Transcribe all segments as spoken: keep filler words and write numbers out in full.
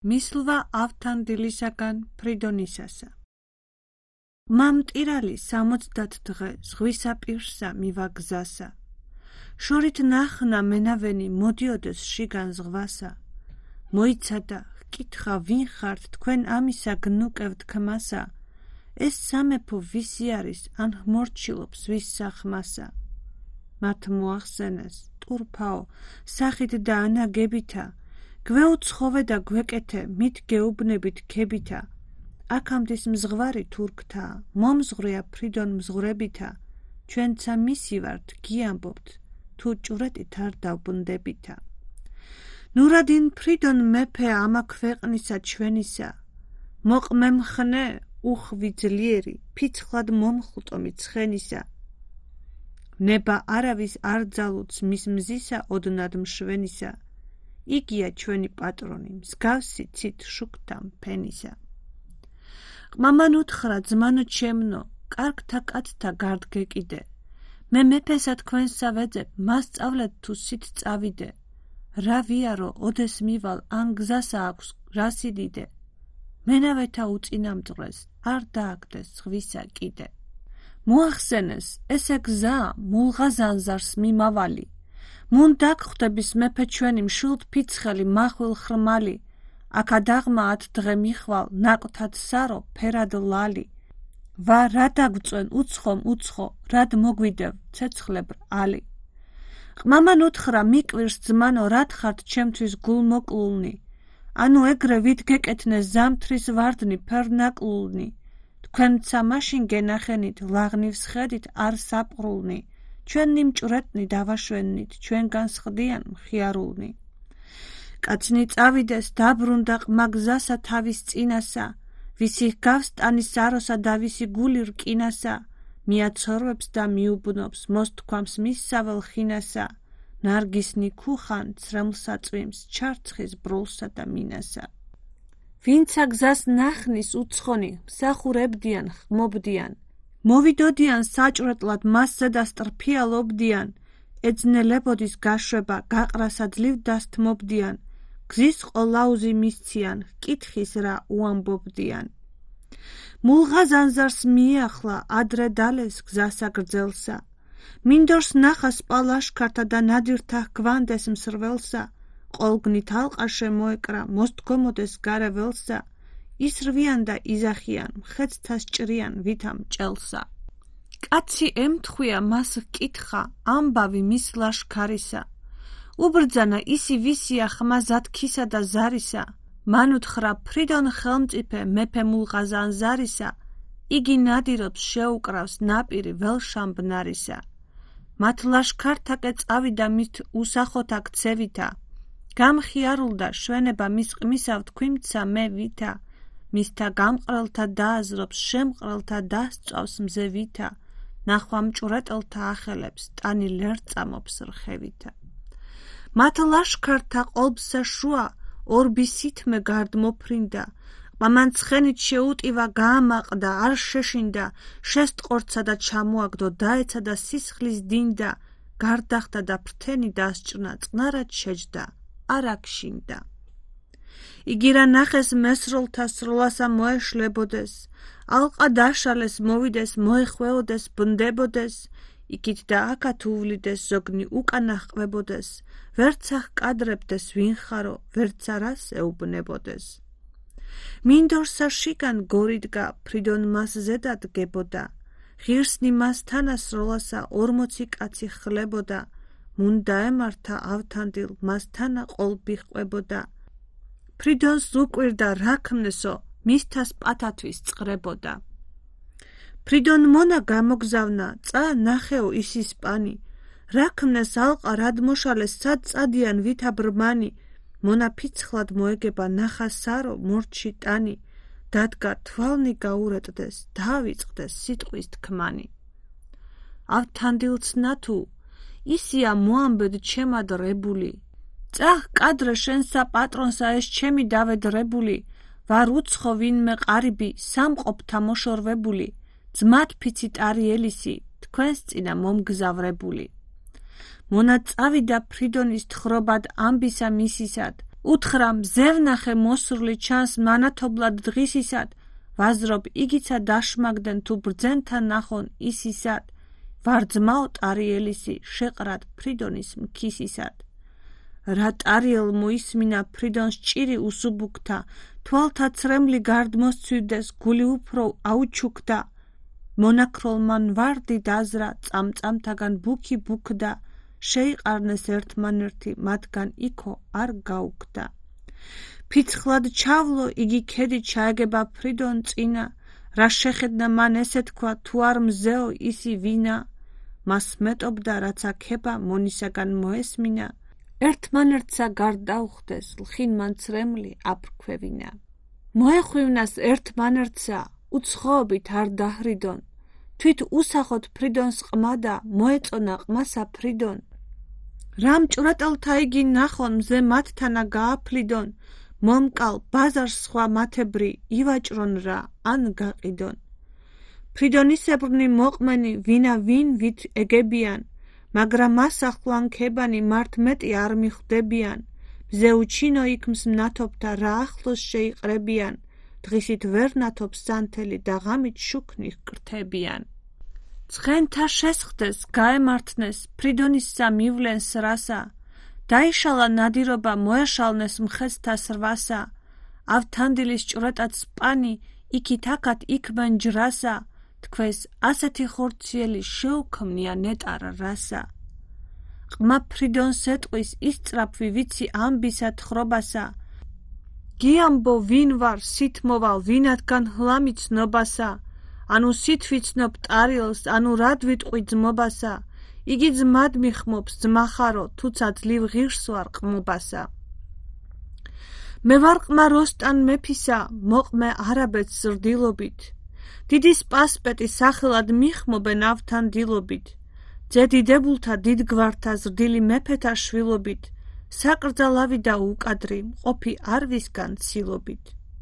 მისლვა ავთანდილისაგან ფრიდონისასა. მამტირალი სამოცდათ დღე ზღვისა პირსა მივაგზასა. შორით ნახნა მენავენი მოდიოდეს შიგან ზღვასა. მოიცადა ჰკითხა ვინ ხართ თქვენ ამისა გნუკევთ ქმასა. ეს სამეფო ვისი არის ან მორჩილობს ვის სახმასა. მათ მოახსენეს ტურფაო სახით და ანაგებითა. გვეუცხოვე და გვეკეთე მით გეუბნებით ქებითა. აქამდის მზღვარი თურქთა მომზღვრია ფრიდონ მზღვრებითა. ჩვენცა მისი ვართ გიამბობთ თუ ჭურეტით არ დავბუნდებითა. ნურადინ ფრიდონ მეფე ამა ქვეყნისა ჩვენისა. მოყმემხნე უხვი ძლიერი ფიცხლად მომხლტომი ცხენისა. ნება არავის არ ძალუც მის მზისა ოდნად მშვენისა. იგია ჩვენი პატრონი მსგავსი ცით შუქთა მფენისა. ყმამან უთხრა ძმანო ჩემნო კარგთა კაცთა გარდგე კიდე. მე მეფესა თქვენსა ვეძებ მას სწავლეთ თუ სით წავიდე. რა ვიარო ოდეს მივალ ან გზასა აქვს რა სიდიდე. მენავეთა უწინამძღვრეს არ დააგდეს ზღვისა კიდე. მოახსენეს ესე გზა მულღაზანზარს მიმავალი. მუნ დაგხვდების მეფე ჩვენი მშვილდ ფიცხელი მახვილ ხრმალი. აქ ადაღმა ათ დღე მიხვალ ნაკვთად სარო ფერად ლალი. ვა რა დაგწვენ უცხომ უცხო რად მოგვიდევ ცეცხლებრ ალი. ყმამან უთხრა მიკვირს ძმანო რად ხართ ჩემთვის გულმოკლულნი. ანუ ეგრე ვით გეკეთნეს ზამთრის ვარდნი ფერნაკლულნი. თქვენცა მაშინ გენახენით ლაღნივს ხედით არ საპყრულნი. ჩვენ ნიმჭვრეტნი დავაშვენნით ჩვენგან სხდიან მხიარულნი. კაცნი წავიდეს დაბრუნდა ყმაგზასა თავის წინასა. ვისი ჰგავს ტანის აროსა და ვისი გული რკინასა. მიაცორვებს და მიუბნობს მოსთქვამს მისსავალ ხინასა. ნარგისნი ქუხან ცრემლსა წვიმს ჩარცხის ბროლსა და მინასა. ვინცა გზას ნახნის უცხონი მსახურებდიან ხმობდიან. მოვიდოდიან საჭვრეტლად მასზე და სტრფიალობდიან. ეძნელებოდის გაშვება გაყრასა ძლივ დასთმობდიან. გზის ყოლაუზი მისციან ჰკითხის რა უამბობდიან. მულღაზანზარს მიეახლა ადრე დალეს გზასა გრძელსა. მინდორს ნახა სპალაშქართა და ნადირთა ჰგვანდეს მსრველსა. ყოლგნით ალყა შემოეკრა მოსთქომოდეს გარეველსა. ისრვიან და იზახიან მხეცთა სჭრიან ვითა მჭელსა. კაცი ემთხვია მას ჰკითხა ამბავი მის ლაშქარისა. უბრძანა ისი ვისია ხმა ზათქისა და ზარისა. მან უთხრა ფრიდონ ხელმწიფე მეფე მულღაზანზარისა. იგი ნადირობს შეუკრავს ნაპირი ველშამბნარისა. მათ ლაშქართაკე წავიდა მით უსახოთა ქცევითა. გამხიარულდა შვენება მის ყმისავ თქვიმცა მე ვითა. მისთა გამყრელთა დააზრობს შემყრელთა დასწავს მზევითა. ნახვა მჭვრეტელთა ახელებს ტანი ლერწამობს რხევითა. მათ ლაშქართა ყოლბსა შუა ორბი სითმე გარდ მოფრინდა. ყმამან ცხენით შეუტივა გაამაყდა არ შეშინდა. შესტყორცა და ჩამოაგდო დაეცა და სისხლის დინდა. გარდახდა და ფრთენი დასჭრნა წყნარად შეჯდა არ აქშინდა. იგი რა ნახეს მესროლთა სროლასა მოეშლებოდეს. ალყა დაშალეს მოვიდეს მოეხვეოდეს ბნდებოდეს. იქით და აქათ უვლიდეს ზოგნი უკანა ჰყვებოდეს. ვერცა ჰკადრებდეს ვინხარო ვერცა რას ეუბნებოდეს. მინდორსა შიგან გორიდგა ფრიდონ მას ზედა დგებოდა. ღირსნი მას თანასროლასა ორმოცი კაცი ხლებოდა. მუნ დაემართა ავთანდილ მას თანა ყოლბი ჰყვებოდა. ფრიდონს უკვირდა რა ქმნესო მისთას პათათვის წყრებოდა. ფრიდონ მონა გამოგზავნა წა ნახეო ისის პანი. რა ქმნეს ალყა რად მოშალეს სად წადიან ვითა ბრმანი. მონა ფიცხლად მოეგება ნახა სარო მორჩი ტანი. დადგა თვალნი გაურეტდეს დავიწყდეს სიტყვის თქმანი. ავთანდილცნა თუ ისია მოამბედ ჩემადრებული. წახ კადრე შენსა პატრონსა ეს ჩემი დავედრებული. ვარ უცხო ვინმე ყარიბი სამყოფთა მოშორვებული. ძმათ ფიცი ტარიელისი თქვენს წინა მომგზავრებული. მონა წავიდა ფრიდონის თხრობად ამბისა მისისად. უთხრა მზევნახე მოსურლი ჩანს მანათობლად დღისისად, ვაზრობ იგიცა დაშმაგდენ თუ ბრძენთან ნახონ ისისად, ვარძმაო ტარიელისი შეყრად ფრიდონის მქისისად. რა ტარიელ მოისმინა ფრიდონს ჭირი უსუბუქთა, თვალთა ცრემლი გარდმოსცვივდეს გული უფრო აუჩუქდა, მონაქროლ მან ვარდი დაზრა წამწამთაგან ბუქი ბუქდა, შეიყარნეს ერთმანერთი მათგან იქო არ გაუქდა. ფიცხლად ჩავლო იგი ქედი ჩაეგება ფრიდონ წინა, რა შეხედნა მან ესე თქვა თუ არ მზეო ისი ვინა, მას მეტობდა რაც აქება მონისაგან მოესმინა, ერთმანერთსა გარდაუხდეს ლხინ მან ცრემლი აფრქვევინა. მოეხვივნას ერთმანერთსა უცხოობით არ დაჰრიდონ, თვით უსახოთ ფრიდონს ყმადა მოეწონა ყმასა ფრიდონ. რამ ჭურატელთა იგი ნახონ მზე მათთანა გააფლიდონ, მომკალ ბაზარს სხვა მათებრი ივაჭრონ რა ან გაყიდონ. ფრიდონისებრნი მოყმენი ვინა ვინ ვით ეგებიან, მაგრამ მას ახლან ქებანი მართ მეტი არ მიხვდებიან, მზე უჩინო იქმს მნათობთა რა ახლოს შეიყრებიან, დღისით ვერ ნათობს სანთელი და ღამით შუქნი ჰკრთებიან. ცხენთა შესხდეს გაემართნეს ფრიდონისსა მივლენს რასა, დაიშალა ნადირობა მოეშალნეს მხეცთა სრვასა, ავთანდილის ჭვრეტად სპანი იქით აქად იქმენ ჯრასა, თქვეს ასეთი ხორციელი შეუქმნია ნეტარ რასა. ყმა ფრიდონს ეტყვის ისწრაფვი ვიცი ამბისა თხრობასა, გიამბო ვინ ვარ სით მოვალ ვინათგან ჰლამი ცნობასა, ანუ სით ვიცნობ ტარიელს, ანუ რად ვიტყვი ძმობასა, იგი ძმად მიხმობს ძმახარო, თუცა ძლივ ღირს ვარ ყმობასა. მე ვარ ყმა როსტან მეფისა, მოყმე არაბეთს ზრდილობით, დიდი სპასპეტი სახელად მიხმობენ ავთან დილობით, ძედიდებულთა დიდგვართა ზრდილი მეფეთა შვილობით, საკრძალავი და უკადრი მყოფი არვისგან ცილობით.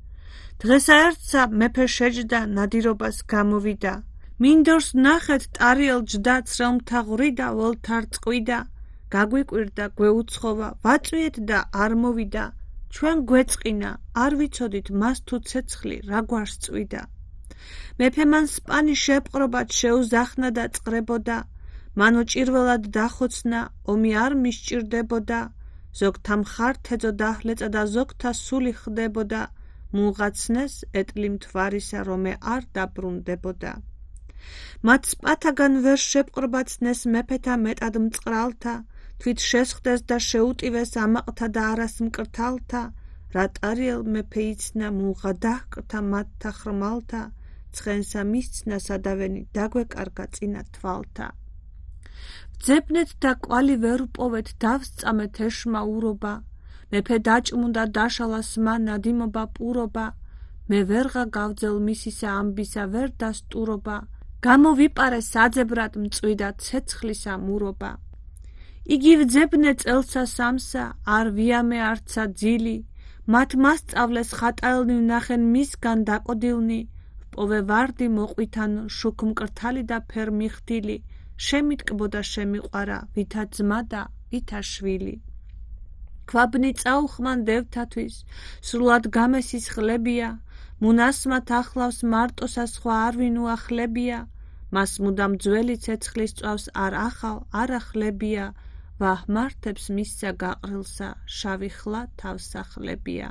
დღესაერთსა მეფე შეჯდა ნადირობას გამოვიდა, მინდორს ნახეთ ტარიელ ჯდა ცრემლთა ღვრიდა ველთარ წყვიდა, გაგვიკვირდა გვეუცხოვა ვაწვიეთ და არ მოვიდა, ჩვენ გვეწყინა არ ვიცოდით მას თუ ცეცხლი რა გვარს წვიდა. მეფე მან სპანი შეპყრობად შეუზახნა და წყრებოდა, მან უჭირველად დახოცნა ომი არ მისჭირდებოდა, ზოგთა მხართეძო დაჰლეწა და ზოგთა სული ხდებოდა, მუღაცნეს ეტლი მთვარისა რომე არ დაბრუნდებოდა. მათ სპათაგან ვერ შეპყრობაცნეს მეფეთა მეტად მწყრალთა, თვით შესხდეს და შეუტივეს ამაყთა და არას მკრთალთა, რა ტარიელ მეფე იცნა მუღა დაჰკრთა მათთა ხრმალთა, ცხენსა მისცნა სადავენი დაგვეკარგა წინა თვალთა. ვძებნეთ და კვალი ვერ უპოვეთ დავსწამეთ ეშმა ურობა, მეფე დაჭმუნდა დაშალა სმა ნადიმობა პურობა, მე ვერღა გავძელ მისისა ამბისა ვერ დასტურობა, გამოვიპარე საძებრად მწვიდა ცეცხლისა მურობა. იგი ვძებნე წელსა სამსა, არ ვიამე არცა ძილი, მათ მასწავლეს ხატალნი ვნახენ მისგან დაკოდილნი, ვპოვე ვარდი მოყვითან შუქ მკრთალი და ფერ მიხდილი, შემიტკბოდა შემიყვარა, ვითა ძმა და ვითა შვილი. ქვაბნი წაუხმან დევთათვის, სრულად გამესისხლებია, მუნასმათ ახლავს მარტოსა სხვა არ ვინ უახლებია, მას მუდამ ძველი ცეცხლის წვავს არ ახავ არ ახლებია, ვაჰმართებს მისსა გაყრილსა, შავი ხლა თავსახლებია.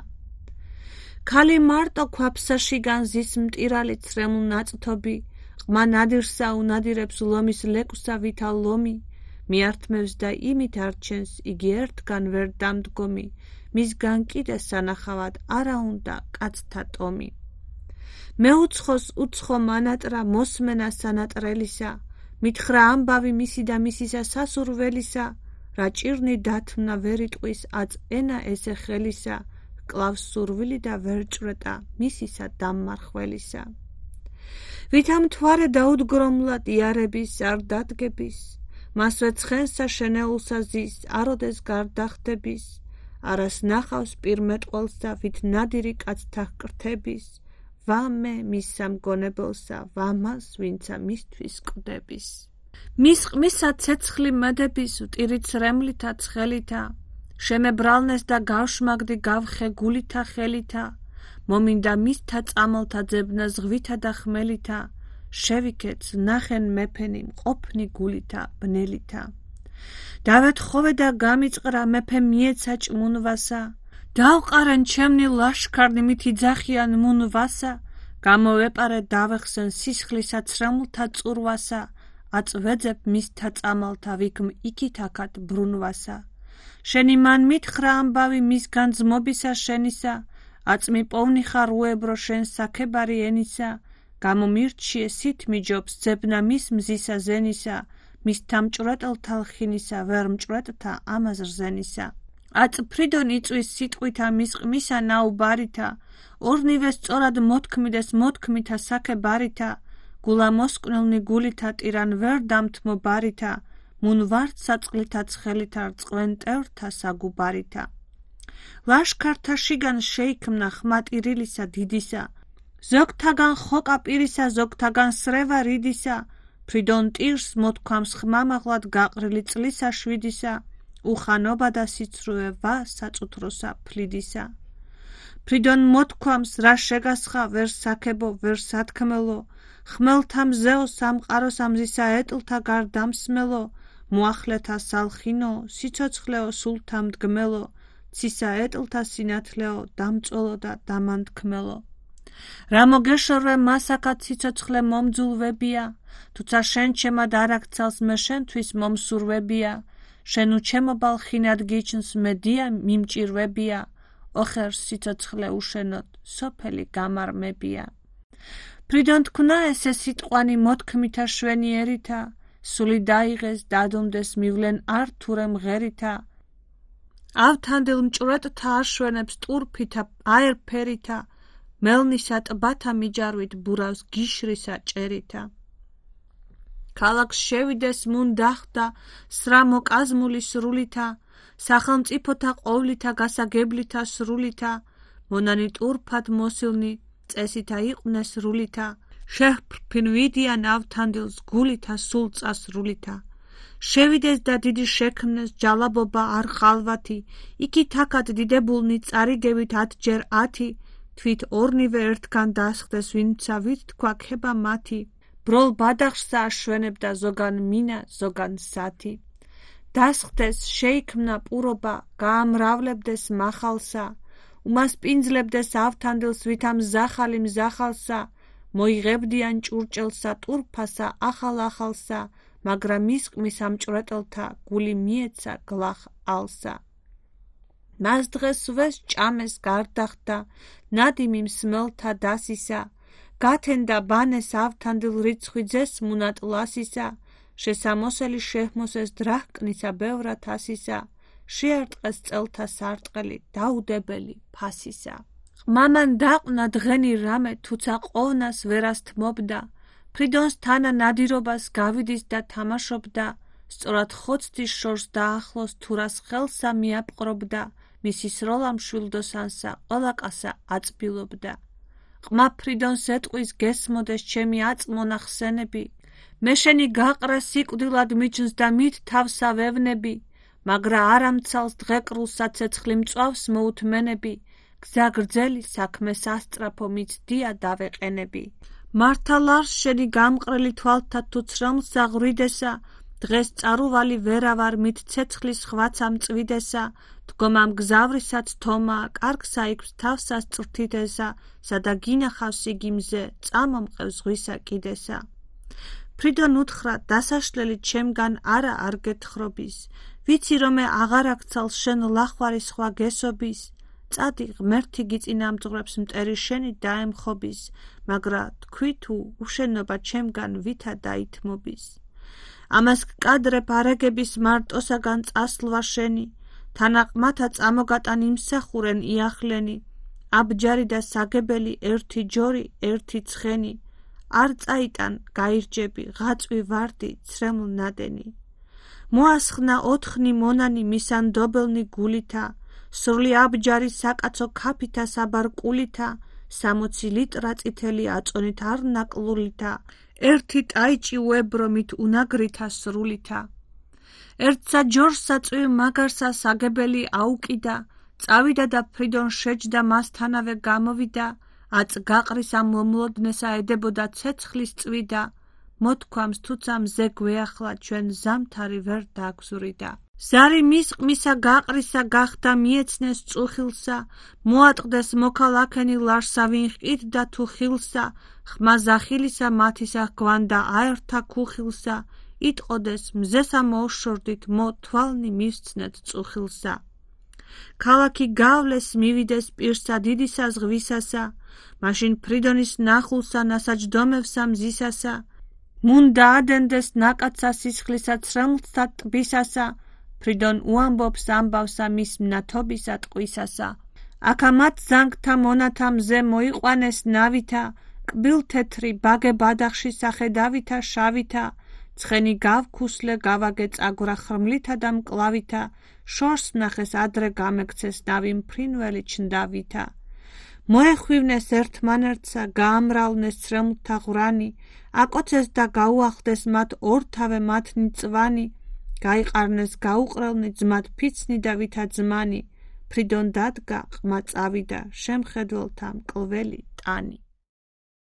ქალი მარტო ქვაფსაში განზის მტირალი ცრემლ ნაწთობი, ყმა ნადირსა უნადირებს ლომის ლეკვსა ვითა ლომი, მიართმევს და იმით არჩენს იგი ერთგან ვერ დამდგომი, მისგან კიდე სანახავად არა უნდა კაცთა ტომი. მეუცხოს უცხო მანატრა მოსმენა სანატრელისა, მითხრა ამბავი მისი და მისისა სასურველისა, რა ჭირნი დათმნა ვერ იტყვის აწ ენა ესე ხელისა, კლავს სურვილი და ვერ ჭვრეტა მისისა დამმარხველისა. ვითა მთვარე დაუდგრომლად იარების არ დადგების, მასვე ცხენსა შენეულსა ზის აროდეს გარდახდების, არას ნახავს პირმეტყველსა ვით ნადირი კაცთა ჰკრთების, ვამე მისსა მგონებელსა ვამას ვინცა მისთვის კვდების. მის ყმისა ცეცხლი მედების ვტირი ცრემლითა ცხელითა, შემებრალნეს და გავშმაგდი გავხე გულითა ხელითა, მომინდა მისთა წამალთა ძებნა ზღვითა და ხმელითა, შევიქეც ნახენ მეფენი მყოფნი გულითა ბნელითა. დავეთხოვე და გამიწყრა მეფე მიეცა ჭმუნვასა, დავყარენ ჩემნი ლაშქარნი მით იძახიან მუნვასა, გამოვეპარე დავეხსენ სისხლისა ცრემლთა წურვასა, აწვეძებ მისთა წამალთა ვიქმ იქითაკად ბრუნვასა. შენი მან მითხრა ამბავი მისგან ძმობისა შენისა, აწმი პოვნი ხარ უებრო შენ საქებარი ენისა, გამომირჩიე სით მიჯობს ძებნა მის მზისა ზენისა, მის თამჭვრეტელთა ლხინისა ვერ მჭვრეტთა ამაზ რზენისა. აწფრიდონ იწვის სიტყვითა მის ყმისა ნაუბარითა, ორნივე სწორად მოთქმიდეს მოთქმითა საქებარითა, გულა მოსკვნელნი გულითა ტირან ვერ დამთმო ბარითა, მუნ ვართ საწყლითა ცხელითა რწყვენ მტევრთა საგუბარითა. ლაშქართა შიგან შეიქმნა ხმატი რილისა დიდისა, ზოგთაგან ხოკა პირისა ზოგთაგან სრევა რიდისა, ფრიდონ ტირს მოთქვამს ხმამაღლად გაყრილი წლისა შვიდისა, უხანობა და სიცრუე ვა საწუთროსა ფლიდისა. ფრიდონ მოთქვამს რა შეგასხა ვერ საქებო ვერ სათქმელო, ხმელთა მზეო სამყაროს ამზისა ეტლთა გარდამსმელო, მოახლეთა სალხინო სიცოცხლეო სულთა მდგმელო, ცისა ეტლთა სინათლეო დამწველო და დამანთქმელო. რა მოგეშორვე მასაკად სიცოცხლე მომძულვებია, თუცა შენ ჩემად არ აქცალს მე შენთვის მომსურვებია, შენ უჩემობალ ხინად გიჩნს მე დია მიმჭირვებია, ოხერს სიცოცხლე უშენოდ სოფელი გამარმებია. ფრიდონ თქნა ესე სიტყვანი მოთქმითა შვენიერითა, სული დაიღეს დადუმდეს მივლენ არ თურე მღერითა, ავთანდილ მჭვრეტთა აშვენებს ტურფითა აერფერითა, მელნისა ტბათა მიჯარვით ბურავს გიშრისა ჭერითა. ქალაქს შევიდეს მუნ დახდა სრა მოკაზმული სრულითა, სახელმწიფოთა ყოვლითა გასაგებლითა სრულითა, მონანი ტურფად მოსილნი წესითა იყვნენ სრულითა, შეჰფრფინ ვიდიან ავთანდილს გულითა სულ წასრულითა. შევიდეს და დიდი შექმნეს ჯალაბობა არ ხალვათი, იქითაკად დიდებულნი წარიგებით ათჯერ ათი, თვით ორნივე ერთგან დასხდეს ვინცა ვით თქვა ქება მათი, ბროლ ბადახშსა აშვენებდა ზოგან მინა ზოგან სათი. დასხდეს შეიქმნა პურობა გაამრავლებდეს მახალსა, უმასპინძლებდეს ავთანდილს ვითა მზახალი მზახალსა, მოიღებდიან ჭურჭელსა ტურფასა ახალ ახალსა, მაგრამ მის ყმის ამჭვრეტელთა გული მიეცა გლახ ალსა. მას დღეს ვეს ჭამეს გარდახდა, ნადიმი მსმელთა დასისა, გათენდა ბანეს ავთანდილ რიცხვიძეს მუნატლასისა, შესამოსელი შეჰმოსეს დრაჰკნისა ბევრად ასისა, შეარტყეს წელთა სარტყელი დაუდებელი ფასისა. ყმამან დაყნა დღენი რამე თუცა ყოვნას ვერასთმობდა, ფრიდონს თანა ნადირობას გავიდის და თამაშობდა, სწორად ხოცდის შორს დაახლოს თურას ხელსა მიაპყრობდა, მისი სროლა მშვილდოსანსა ყველა კასა აწბილობდა. ყმა ფრიდონს ეტყვის გესმოდეს ჩემი აწმონა ხსენები, მე შენი გაყრა სიკვდილად მიჩნს და მით თავსა ვევნები, მაგრა არამცალს დღეკრულ საცეცხლი მწვავს მოუთმენები, გზა გრძელი საქმე სასწრაფო მიცდია დავეყენები. მართალ არს შენი გამყრელი თვალთა თუ ცრემლს აღვრიდესა, დღეს წარუვალი ვერავარ მით ცეცხლის ხვაცა მწვიდესა, დგომამ გზავრისაც თომა კარგსა იქს თავსას წრთიდესა, სადა გინახავს იგი მზე წამომყევ ზღვისა კიდესა. ფრიდონ უთხრა დასაშლელი ჩემგან არა არ გეთხრობის, ვიცი რომ მე აღარ აქცალ შენ ლახვარი სხვა გესობის, წადი ღმერთი გიწინამძღვრებს მტერი შენი დაემხობის, მაგრა თქვი თუ უშენობა ჩემგან ვითა დაითმობის. ამას გკადრებ არაგების მარტოსაგან წასლვა შენი, თანაყმათა წამოგატან იმსახურენ იახლენი, აბჯარი და საგებელი ერთი ჯორი ერთი ცხენი, არ წაიტან გაირჯები ღაწვი ვარდი ცრემლ ნადენი. მოასხნა ოთხნი მონანი მისანდობელნი გულითა, სრული აბჯარი საკაცო ქაფითა საბარკულითა, სამოცი ლიტრა წითელი აწონით არ ნაკლულითა, ერთი ტაიჭი უებრომით უნაგრითა სრულითა. ერთსა ჯორსა წვივ მაგარსა საგებელი აუკიდა, წავიდა და ფრიდონ შეჯდა მასთანავე გამოვიდა, აწ გაყრისა მომლოდნესა ედებოდა ცეცხლის წვიდა, მოთქვამს თუცა მზე გვეახლა ჩვენ ზამთარი ვერ დაგზურიდა. ზარი მის ყმისა გაყრისა გახდა მიეცნეს წუხილსა, მოატყდეს მოქალაქენი ლარსა ვინ ჰყიდდა თუ ხილსა, ხმა ზახილისა მათისა გვანდა აერთა ქუხილსა, იტყოდეს მზესა მოუშორდით მოთვალნი მისცნეთ წუხილსა. ქალაქი გავლეს მივიდეს პირსა დიდისა ზღვისასა, მაშინ ფრიდონის ნახულსა ნასაჯდომევსა მზისასა, მუნდა ადენდეს ნაკაცა სისხლისა ცრემლთა ტბისასა, ფრიდონ უამბობს ამბავსა მის მნათობისა ტყვისასა. აქა მათ ზანგთა მონათა მზე მოიყვანეს ნავითა, კბილთეთრი ბაგე ბადახში სახედავითა შავითა, ცხენი გავქუსლე გავაგე წაგვრა ხრმლითა და მკლავითა, შორს ნახეს ადრე გამექცეს ნავი მფრინველი ჩნდავითა. მოეხვივნეს ერთმანერთსა, გაამრავლნეს ცრემლთა ღვრანი, აკოცეს და გაუახდეს მათ ორთავე მათნი წვანი, გაიყარნეს გაუყრელნი ძმად ფიცნი და ვითა ძმანი, ფრიდონ დადგა ყმა წავიდა, შემხედველთა მკლველი ტანი.